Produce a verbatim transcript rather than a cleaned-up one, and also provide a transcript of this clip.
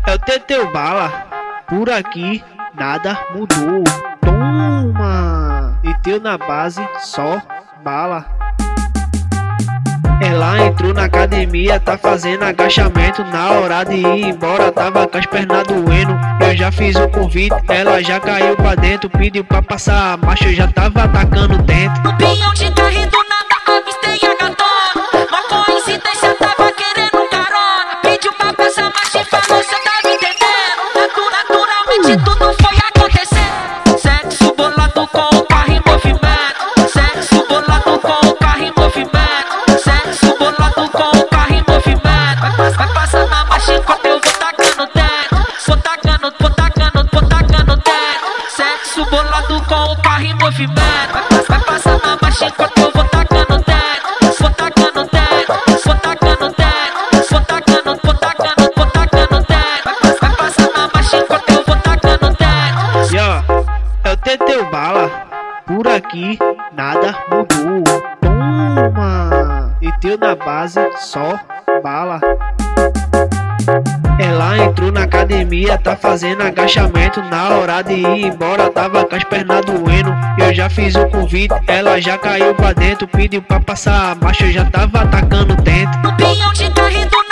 É o Teteu Bala, por aqui nada mudou. Toma! E teu na base só bala. Ela entrou na academia, tá fazendo agachamento. Na hora de ir embora, tava com as pernas doendo. Eu já fiz o convite, ela já caiu pra dentro. Pediu pra passar a marcha, eu já tava atacando dentro. No pinhão de carro do nada, avistei a gatona. Uma coincidência, tava querendo carona. Pediu pra passar a marcha e falou, cê tá me entendendo? Natu- Naturalmente tudo foi acontecer. Sexo bolado com o carro em movimento. Sexo bolado com o carro em movimento. Sexo bolado com o carro em movimento. Vai, pass- vai passar na marcha enquanto eu vou tacando dentro. Vou tacando, vou tacando, vou tacando dentro. Sexo bolado com o carro em movimento. Vai, pass- vai passar na marcha enquanto eu vou tacando dentro. Vou tacando dentro, vou tacando dentro. Vou tacando, vou tacando, vou tacando dentro. Vai, pass- vai passar na marcha enquanto eu vou tacando dentro. E ó, é o Teteu Bala, por aqui nada mudou. Toma! E teu na base só bala. Ela entrou na academia, tá fazendo agachamento. Na hora de ir embora, tava com as pernas doendo. Eu já fiz o convite, ela já caiu pra dentro. Pediu pra passar a marcha, eu já tava atacando dentro. No pinhão de carro do